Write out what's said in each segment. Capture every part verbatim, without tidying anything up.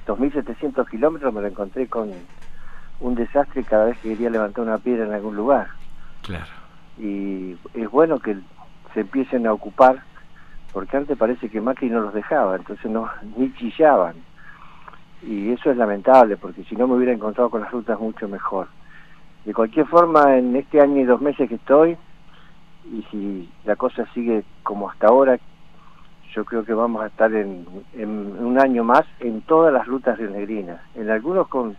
dos mil setecientos kilómetros me lo encontré con un desastre cada vez que quería levantar una piedra en algún lugar. Claro. Y es bueno que se empiecen a ocupar, porque antes parece que Macri no los dejaba, entonces no ni chillaban. Y eso es lamentable, porque si no me hubiera encontrado con las rutas mucho mejor. De cualquier forma, en este año y dos meses que estoy, y si la cosa sigue como hasta ahora, yo creo que vamos a estar en, en un año más en todas las rutas rionegrinas, en algunos con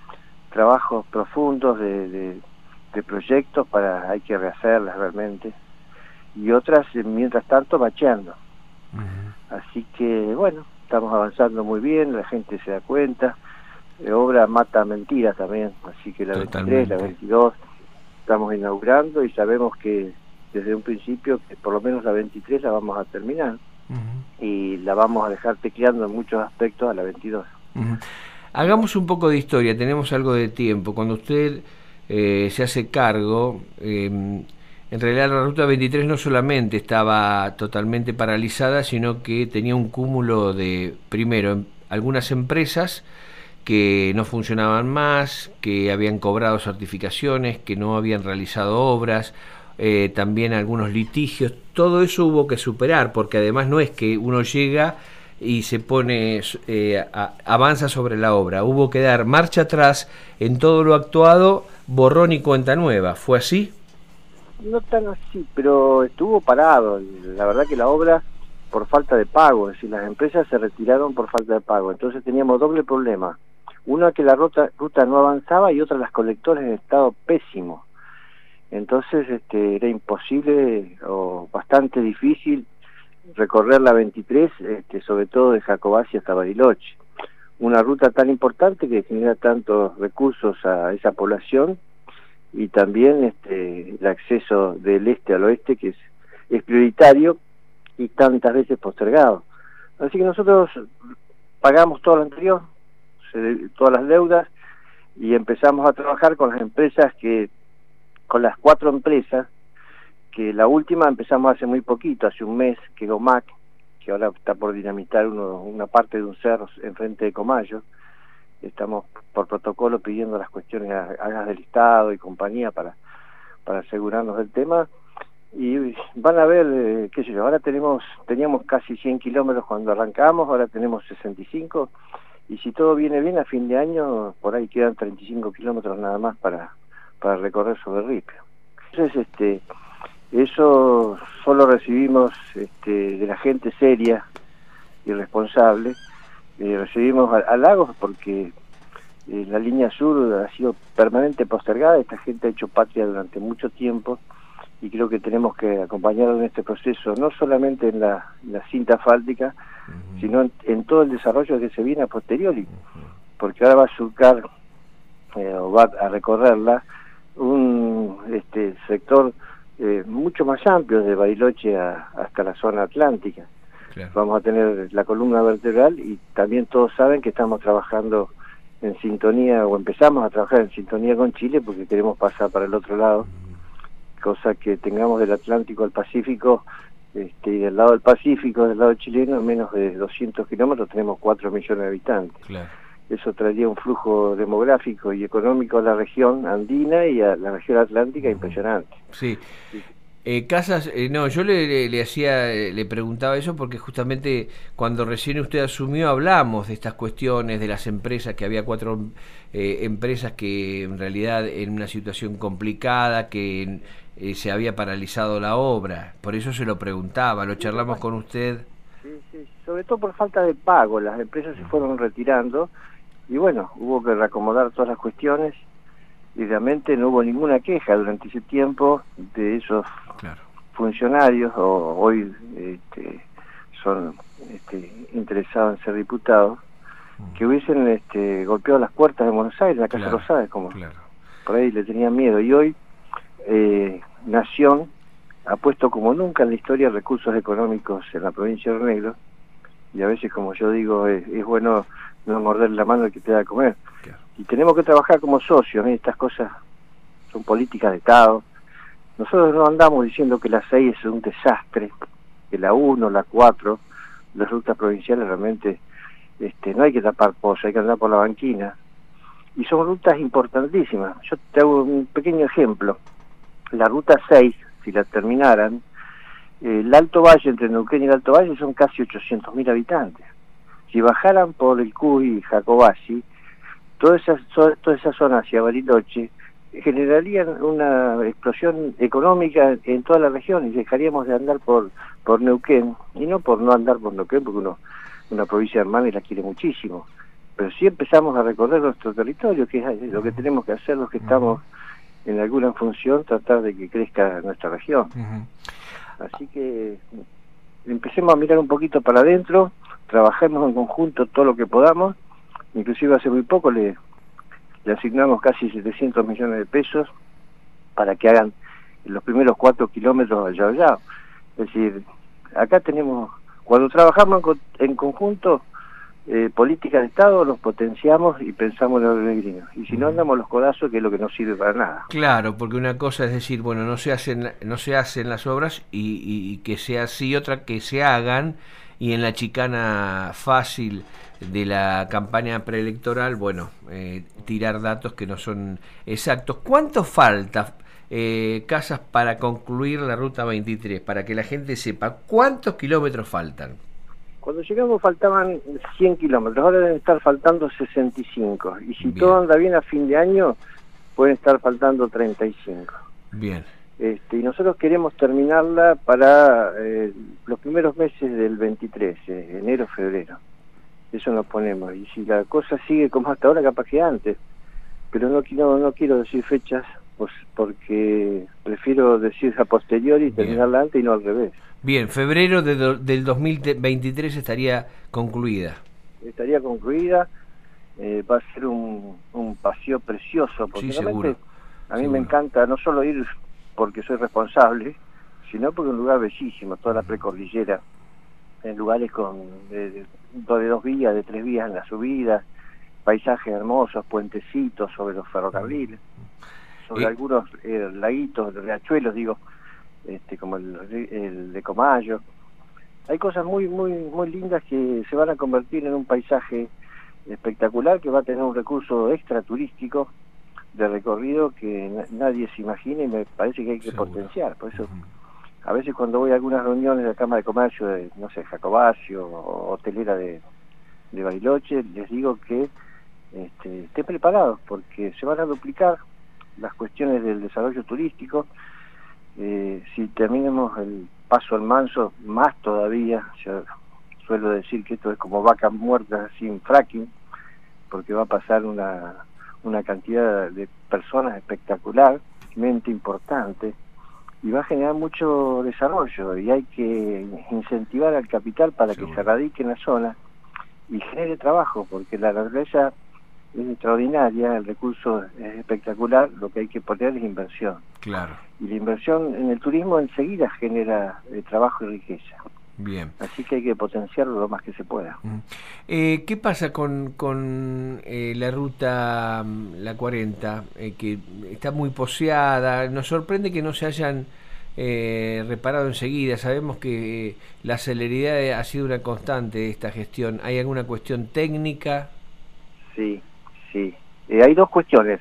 trabajos profundos de, de, de proyectos para, hay que rehacerlas realmente, y otras mientras tanto bacheando. Uh-huh. Así que bueno, estamos avanzando muy bien, la gente se da cuenta, eh, obra mata mentiras también, así que la Totalmente. veintitrés, la veintidós estamos inaugurando y sabemos que desde un principio que por lo menos la veintitrés la vamos a terminar. Uh-huh. Y la vamos a dejar tecleando en muchos aspectos a la veintidós. Uh-huh. Hagamos un poco de historia, tenemos algo de tiempo. Cuando usted eh, se hace cargo, eh, en realidad la ruta veintitrés no solamente estaba totalmente paralizada, sino que tenía un cúmulo de, primero, algunas empresas que no funcionaban más, que habían cobrado certificaciones, que no habían realizado obras, eh, también algunos litigios. Todo eso hubo que superar, porque además no es que uno llega y se pone, eh, a, avanza sobre la obra. Hubo que dar marcha atrás en todo lo actuado, borrón y cuenta nueva. ¿Fue así? No tan así, pero estuvo parado. La verdad que la obra, por falta de pago, es decir, las empresas se retiraron por falta de pago. Entonces teníamos doble problema. Una, que la ruta, ruta no avanzaba, y otra, las colectores en estado pésimo. Entonces este, era imposible o bastante difícil recorrer la veintitrés, este, sobre todo de Jacobacci hasta Bariloche. Una ruta tan importante que genera tantos recursos a esa población, y también este, el acceso del este al oeste, que es, es prioritario y tantas veces postergado. Así que nosotros pagamos todo lo anterior, se, todas las deudas, y empezamos a trabajar con las empresas que, con las cuatro empresas, que la última empezamos hace muy poquito, hace un mes, que Gomac, que ahora está por dinamitar uno, una parte de un cerro enfrente de Comayo. Estamos por protocolo pidiendo las cuestiones a Agas del Estado y compañía para, para asegurarnos del tema. Y van a ver, eh, qué sé yo, ahora tenemos, teníamos casi cien kilómetros cuando arrancamos, ahora tenemos sesenta y cinco, y si todo viene bien, a fin de año por ahí quedan treinta y cinco kilómetros nada más para, para recorrer sobre Ripio. Entonces, este, eso solo recibimos este, de la gente seria y responsable. Eh, recibimos halagos porque eh, la línea sur ha sido permanente postergada. Esta gente ha hecho patria durante mucho tiempo, y creo que tenemos que acompañarlo en este proceso, no solamente en la, en la cinta asfáltica, uh-huh, sino en, en todo el desarrollo que se viene a posteriori, uh-huh, porque ahora va a surcar eh, o va a recorrerla un este sector eh, mucho más amplio, de Bariloche a, hasta la zona atlántica. Claro. Vamos a tener la columna vertebral, y también todos saben que estamos trabajando en sintonía, o empezamos a trabajar en sintonía con Chile, porque queremos pasar para el otro lado, cosa que tengamos del Atlántico al Pacífico, este, y del lado del Pacífico, del lado chileno, en menos de doscientos kilómetros tenemos cuatro millones de habitantes. Claro. Eso traería un flujo demográfico y económico a la región andina y a la región atlántica impresionante. Sí. Eh, Casas, eh, no, yo le, le, le hacía, le preguntaba eso porque justamente cuando recién usted asumió hablamos de estas cuestiones, de las empresas, que había cuatro eh, empresas que en realidad en una situación complicada, que eh, se había paralizado la obra. Por eso se lo preguntaba, lo charlamos con usted. Sí, sí, sobre todo por falta de pago, las empresas se fueron retirando, y bueno, hubo que reacomodar todas las cuestiones, y realmente no hubo ninguna queja durante ese tiempo de esos claro. funcionarios, o hoy este, son este, interesados en ser diputados, mm. que hubiesen este, golpeado las puertas de Buenos Aires, la Casa claro, Rosada, como claro. por ahí le tenían miedo. Y hoy eh, Nación ha puesto como nunca en la historia recursos económicos en la provincia de Río Negro, y a veces, como yo digo, es, es bueno no morder la mano al que te da a comer. Claro. Y tenemos que trabajar como socios, ¿eh? Estas cosas son políticas de Estado. Nosotros no andamos diciendo que la seis es un desastre, que la uno, la cuatro, las rutas provinciales realmente este, no hay que tapar pozos, hay que andar por la banquina. Y son rutas importantísimas. Yo te hago un pequeño ejemplo. La ruta seis, si la terminaran, eh, el Alto Valle, entre Neuquén y el Alto Valle, son casi ochocientos mil habitantes. Si bajaran por el Cuy y Jacobasi, toda esa, toda esa zona hacia Bariloche, generarían una explosión económica en toda la región y dejaríamos de andar por por Neuquén, y no por no andar por Neuquén, porque uno una provincia hermana y la quiere muchísimo, pero si empezamos a recorrer nuestro territorio, que es lo que tenemos que hacer los que estamos en alguna función, tratar de que crezca nuestra región. Uh-huh. Así que empecemos a mirar un poquito para adentro, trabajemos en conjunto todo lo que podamos. Inclusive hace muy poco le, le asignamos casi setecientos millones de pesos para que hagan los primeros cuatro kilómetros al Yao Yao. Es decir, acá tenemos, cuando trabajamos en, en conjunto, eh, política de Estado, los potenciamos y pensamos en los peregrinos. Y si no, andamos los codazos, que es lo que no sirve para nada. Claro, porque una cosa es decir, bueno, no se hacen, no se hacen las obras y, y, y que sea así, otra que se hagan, y en la chicana fácil de la campaña preelectoral, bueno, eh, tirar datos que no son exactos. ¿Cuánto falta, eh, Casas, para concluir la ruta veintitrés? Para que la gente sepa, ¿cuántos kilómetros faltan? Cuando llegamos faltaban cien kilómetros, ahora deben estar faltando sesenta y cinco. Y si bien. todo anda bien a fin de año, pueden estar faltando treinta y cinco. Bien. Este, y nosotros queremos terminarla para eh, los primeros meses del veintitrés, eh, enero, febrero. Eso nos ponemos. Y si la cosa sigue como hasta ahora, capaz que antes. Pero no, no, no quiero decir fechas, pues, porque prefiero decir a posteriori y terminarla antes y no al revés. Bien, febrero de do, del dos mil veintitrés estaría concluida. Estaría concluida. Eh, va a ser un, un paseo precioso, porque sí, seguro. a mí seguro. me encanta no solo ir porque soy responsable, sino porque es un lugar bellísimo, toda la precordillera, en lugares con de, de, de dos vías, de tres vías en la subida, paisajes hermosos, puentecitos sobre los ferrocarriles, sobre ¿Y? algunos eh, laguitos, riachuelos, digo, este como el, el de Comayo. Hay cosas muy muy muy lindas que se van a convertir en un paisaje espectacular, que va a tener un recurso extra turístico de recorrido que nadie se imagina, y me parece que hay que Seguro. potenciar. Por eso, uh-huh. a veces cuando voy a algunas reuniones de la Cámara de Comercio, de, no sé, Jacobasio o hotelera de, de Bariloche, les digo que este, estén preparados, porque se van a duplicar las cuestiones del desarrollo turístico. Eh, si terminemos el paso al Manso, más todavía. Yo suelo decir que esto es como vacas muertas sin fracking, porque va a pasar una una cantidad de personas espectacularmente importante y va a generar mucho desarrollo, y hay que incentivar al capital para Seguro. que se radique en la zona y genere trabajo, porque la naturaleza es extraordinaria, el recurso es espectacular, lo que hay que poner es inversión. Claro. Y la inversión en el turismo enseguida genera eh, trabajo y riqueza. Bien. Así que hay que potenciarlo lo más que se pueda. Eh, ¿Qué pasa con, con eh, la ruta, la cuarenta, eh, que está muy poseada? Nos sorprende que no se hayan eh, reparado enseguida. Sabemos que eh, la celeridad ha sido una constante de esta gestión. ¿Hay alguna cuestión técnica? Sí, sí. Eh, hay dos cuestiones.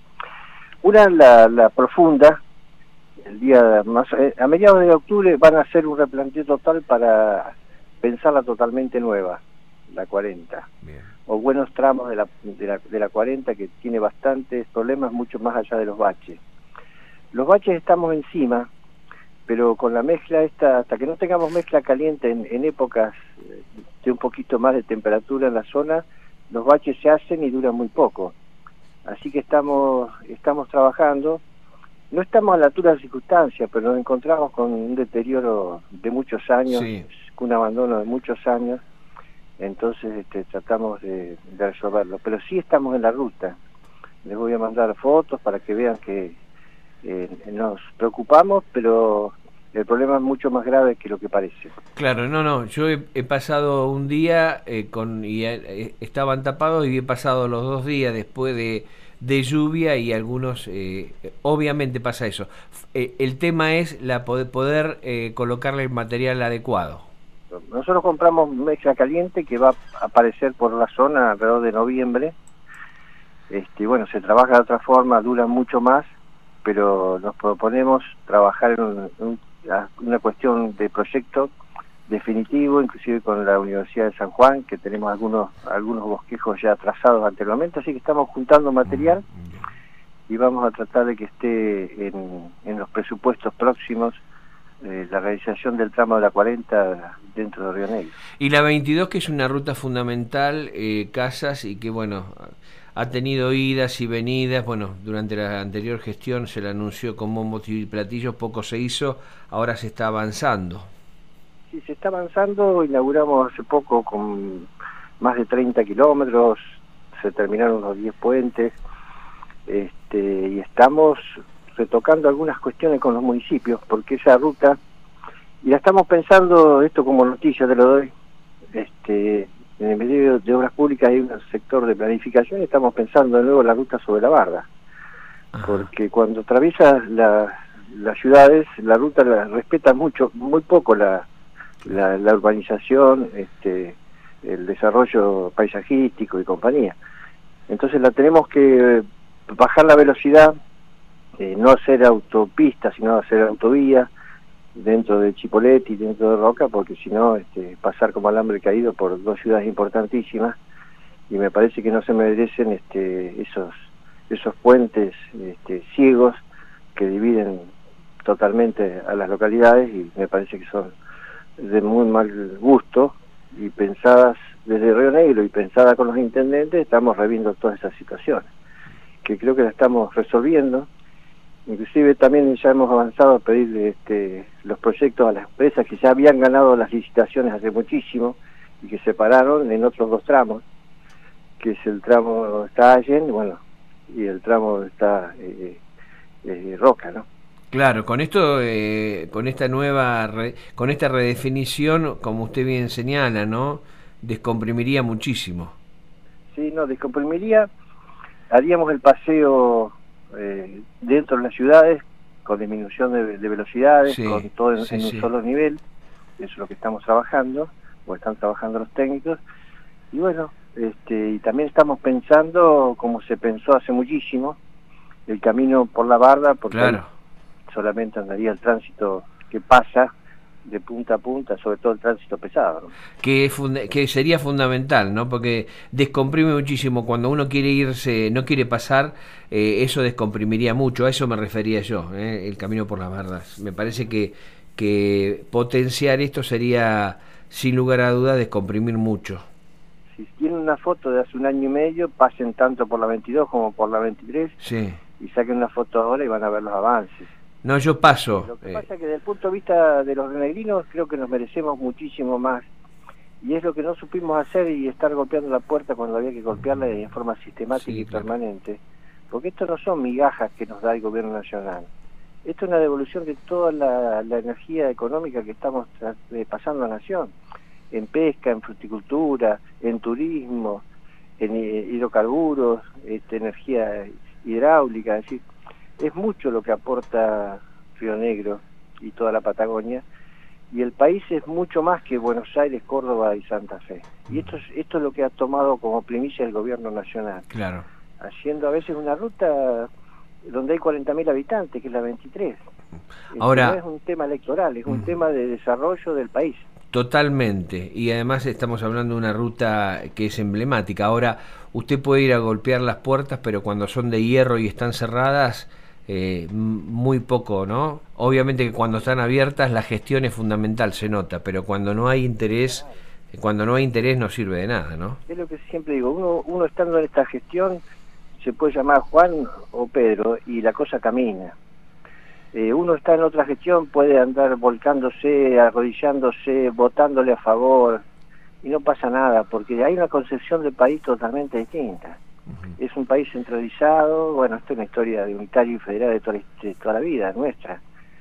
Una, la, la profunda. El día más eh, a mediados de octubre van a hacer un replanteo total para pensarla totalmente nueva, la cuarenta. Bien. O buenos tramos de la, de la de la cuarenta, que tiene bastantes problemas, mucho más allá de los baches. Los baches estamos encima, pero con la mezcla esta, hasta que no tengamos mezcla caliente en, en épocas de un poquito más de temperatura en la zona, los baches se hacen y duran muy poco. Así que estamos estamos trabajando. No estamos a la altura de las circunstancias, pero nos encontramos con un deterioro de muchos años, sí. un abandono de muchos años, entonces este, tratamos de, de resolverlo. Pero sí estamos en la ruta. Les voy a mandar fotos para que vean que eh, nos preocupamos, pero el problema es mucho más grave que lo que parece. Claro, no, no, yo he, he pasado un día eh, con y eh, estaban tapados, y he pasado los dos días después de... de lluvia, y algunos, eh, obviamente pasa eso. Eh, el tema es la poder, poder eh, colocarle el material adecuado. Nosotros compramos mezcla caliente que va a aparecer por la zona alrededor de noviembre. Este, bueno, se trabaja de otra forma, dura mucho más, pero nos proponemos trabajar en un, un, una cuestión de proyecto definitivo, inclusive con la Universidad de San Juan, que tenemos algunos algunos bosquejos ya trazados anteriormente, así que estamos juntando material y vamos a tratar de que esté en, en los presupuestos próximos eh, la realización del tramo de la cuarenta dentro de Río Negro. Y la veintidós, que es una ruta fundamental, eh, Casas, y que bueno, ha tenido idas y venidas. Bueno, durante la anterior gestión se la anunció con bombos y platillos, poco se hizo, ahora se está avanzando. Sí, se está avanzando, inauguramos hace poco con más de treinta kilómetros, se terminaron los diez puentes, este, y estamos retocando algunas cuestiones con los municipios, porque esa ruta, y la estamos pensando, esto como noticia te lo doy, este, en el Ministerio de Obras Públicas hay un sector de planificación y estamos pensando de nuevo la ruta sobre la Barda, porque cuando atraviesas la, las ciudades, la ruta la respeta mucho, muy poco la La, la urbanización, este, el desarrollo paisajístico y compañía. Entonces la tenemos que bajar la velocidad, eh, no hacer autopista, sino hacer autovía dentro de Chipoleti, dentro de Roca, porque si no, este, pasar como alambre caído por dos ciudades importantísimas, y me parece que no se merecen este, esos, esos puentes este, ciegos que dividen totalmente a las localidades, y me parece que son de muy mal gusto, y pensadas desde Río Negro y pensadas con los intendentes, estamos reviendo todas esas situaciones, que creo que la estamos resolviendo. Inclusive también ya hemos avanzado a pedir este, los proyectos a las empresas que ya habían ganado las licitaciones hace muchísimo y que se pararon en otros dos tramos, que es el tramo está Allen, bueno, y el tramo está eh, eh, Roca, ¿no? Claro, con esto, eh, con esta nueva, re, con esta redefinición, como usted bien señala, ¿no? Descomprimiría muchísimo. Sí, no, descomprimiría, haríamos el paseo eh, dentro de las ciudades, con disminución de, de velocidades, sí, con todo en, sí, en un sí. solo nivel, eso es lo que estamos trabajando, o están trabajando los técnicos, y bueno, este, y también estamos pensando, como se pensó hace muchísimo, el camino por la Barda, porque claro. solamente andaría el tránsito que pasa de punta a punta, sobre todo el tránsito pesado, ¿no? Que, que sería fundamental, ¿no? Porque descomprime muchísimo. Cuando uno quiere irse, no quiere pasar, eh, eso descomprimiría mucho. A eso me refería yo, ¿eh? El camino por las bardas. Me parece que, que potenciar esto sería, sin lugar a dudas, descomprimir mucho. Si tienen una foto de hace un año y medio, pasen tanto por la veintidós como por la veintitrés, sí. y saquen una foto ahora y van a ver los avances. No, yo paso. Lo que eh. pasa es que desde el punto de vista de los renegrinos creo que nos merecemos muchísimo más, y es lo que no supimos hacer, y estar golpeando la puerta cuando había que golpearla de forma sistemática sí, y claro. permanente, porque esto no son migajas que nos da el gobierno nacional, esto es una devolución de toda la, la energía económica que estamos eh, pasando a la nación, en pesca, en fruticultura, en turismo, en eh, hidrocarburos, este, energía hidráulica, es decir, es mucho lo que aporta Río Negro y toda la Patagonia, y el país es mucho más que Buenos Aires, Córdoba y Santa Fe. Y esto es, esto es lo que ha tomado como primicia el gobierno nacional. Claro. Haciendo a veces una ruta donde hay cuarenta mil habitantes, que es la veintitrés. Ahora, no es un tema electoral, es un mm. tema de desarrollo del país. Totalmente, y además estamos hablando de una ruta que es emblemática. Ahora, usted puede ir a golpear las puertas, pero cuando son de hierro y están cerradas, eh, muy poco, ¿no? Obviamente que cuando están abiertas la gestión es fundamental, se nota, pero cuando no hay interés, cuando no hay interés no sirve de nada, ¿no? Es lo que siempre digo, uno, uno estando en esta gestión se puede llamar Juan o Pedro y la cosa camina. Eh, uno está en otra gestión, puede andar volcándose, arrodillándose, votándole a favor, y no pasa nada, porque hay una concepción del país totalmente distinta. Uh-huh. Es un país centralizado, bueno, esto es una historia de unitario y federal de toda, de toda la vida nuestra.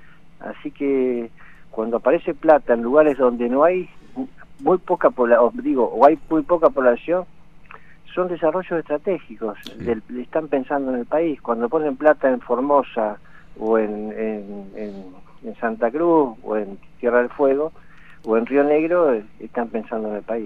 Así que cuando aparece plata en lugares donde no hay muy poca población, digo, o hay muy poca población, son desarrollos estratégicos, sí. del, están pensando en el país. Cuando ponen plata en Formosa, o en, en, en, en Santa Cruz, o en Tierra del Fuego, o en Río Negro, eh, están pensando en el país.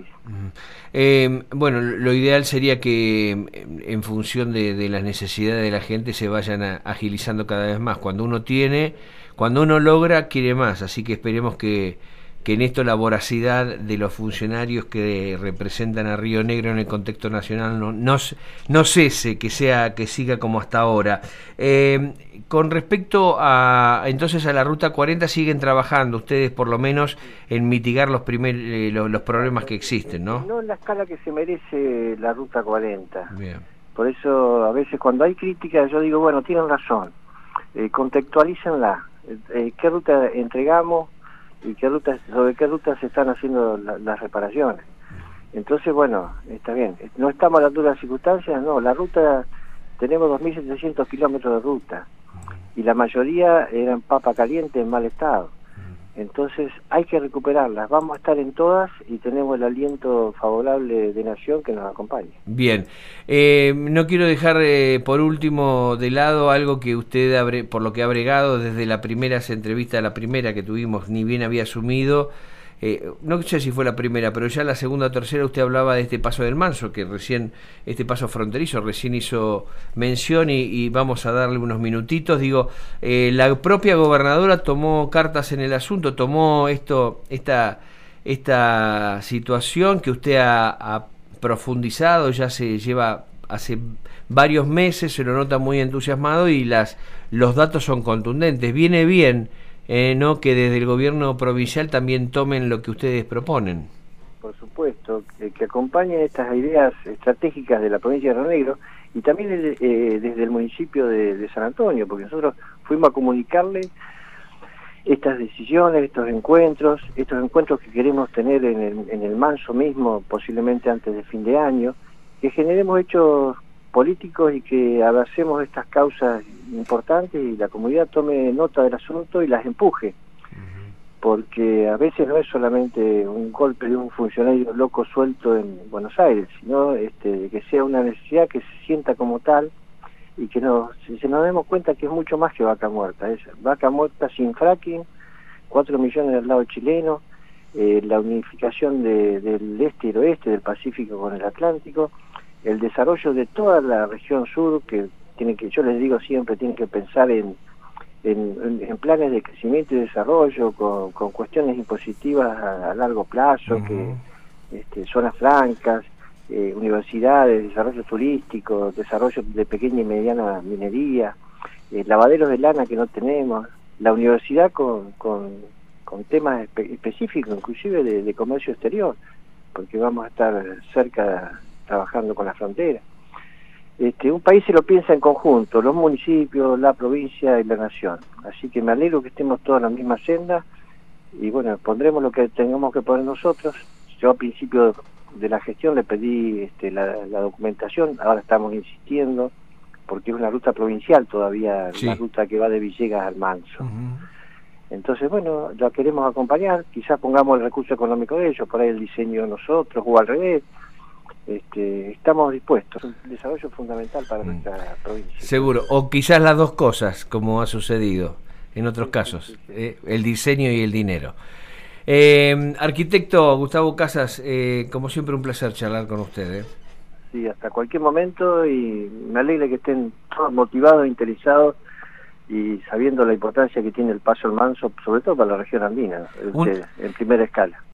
Eh, bueno, lo ideal sería que en función de, de las necesidades de la gente se vayan a, agilizando cada vez más. Cuando uno tiene, cuando uno logra, quiere más, así que esperemos que, que en esto la voracidad de los funcionarios que representan a Río Negro en el contexto nacional no, no, no cese, que sea que siga como hasta ahora. Eh, con respecto a entonces a la Ruta cuarenta, siguen trabajando ustedes por lo menos en mitigar los primer, eh, los, los problemas que existen, ¿no? No en la escala que se merece la Ruta cuarenta. Bien. Por eso a veces cuando hay críticas yo digo, bueno, tienen razón, eh, contextualícenla, eh, qué ruta entregamos y qué rutas, sobre qué rutas se están haciendo la, las reparaciones. Entonces, bueno, está bien, no estamos a la altura de las circunstancias, no, la ruta, tenemos dos mil setecientos kilómetros de ruta y la mayoría eran papa caliente en mal estado. Entonces hay que recuperarlas, vamos a estar en todas y tenemos el aliento favorable de Nación que nos acompaña. Bien, eh, no quiero dejar eh, por último de lado algo que usted, abre, por lo que ha bregado desde la primera entrevista, la primera que tuvimos, ni bien había asumido, eh, no sé si fue la primera, pero ya la segunda o tercera usted hablaba de este paso del Manso, que recién, este paso fronterizo, recién hizo mención y, y vamos a darle unos minutitos. Digo, eh, la propia gobernadora tomó cartas en el asunto, tomó esto, esta, esta situación que usted ha, ha profundizado, ya se lleva hace varios meses, se lo nota muy entusiasmado y las, los datos son contundentes. Viene bien Eh, no que desde el gobierno provincial también tomen lo que ustedes proponen. Por supuesto, que, que acompañen estas ideas estratégicas de la provincia de Río Negro y también eh, desde el municipio de, de San Antonio, porque nosotros fuimos a comunicarle estas decisiones, estos encuentros, estos encuentros que queremos tener en el, en el Manso mismo, posiblemente antes de fin de año, que generemos hechos políticos y que abracemos estas causas importantes y la comunidad tome nota del asunto y las empuje, porque a veces no es solamente un golpe de un funcionario loco suelto en Buenos Aires, sino este, que sea una necesidad que se sienta como tal y que nos, se nos demos cuenta que es mucho más que Vaca Muerta. Es Vaca Muerta sin fracking, cuatro millones del lado chileno, eh, la unificación de, del este y el oeste, del Pacífico con el Atlántico, el desarrollo de toda la región sur, que tiene que, yo les digo siempre, tienen que pensar en, en, en planes de crecimiento y desarrollo, con, con cuestiones impositivas a, a largo plazo, uh-huh. que este, zonas francas, eh, universidades, desarrollo turístico, desarrollo de pequeña y mediana minería, eh, lavaderos de lana que no tenemos, la universidad con, con, con temas espe específicos, inclusive de, de comercio exterior, porque vamos a estar cerca trabajando con la frontera. Este, un país se lo piensa en conjunto, los municipios, la provincia y la nación. Así que me alegro que estemos todos en la misma senda y bueno, pondremos lo que tengamos que poner nosotros. Yo al principio de la gestión le pedí este, la, la documentación, ahora estamos insistiendo porque es una ruta provincial todavía, sí. La ruta que va de Villegas al Manso. Uh-huh. Entonces, bueno, la queremos acompañar, quizás pongamos el recurso económico de ellos, por ahí el diseño nosotros o al revés. Este, estamos dispuestos, el desarrollo es fundamental para mm. nuestra provincia. Seguro, o quizás las dos cosas, como ha sucedido en otros sí, casos, sí, sí, sí. Eh, el diseño y el dinero. Eh, arquitecto Gustavo Casas, eh, como siempre un placer charlar con usted. ¿eh? Sí, hasta cualquier momento y me alegra que estén todos motivados, interesados y sabiendo la importancia que tiene el paso al Manso, sobre todo para la región andina, un... en primera escala.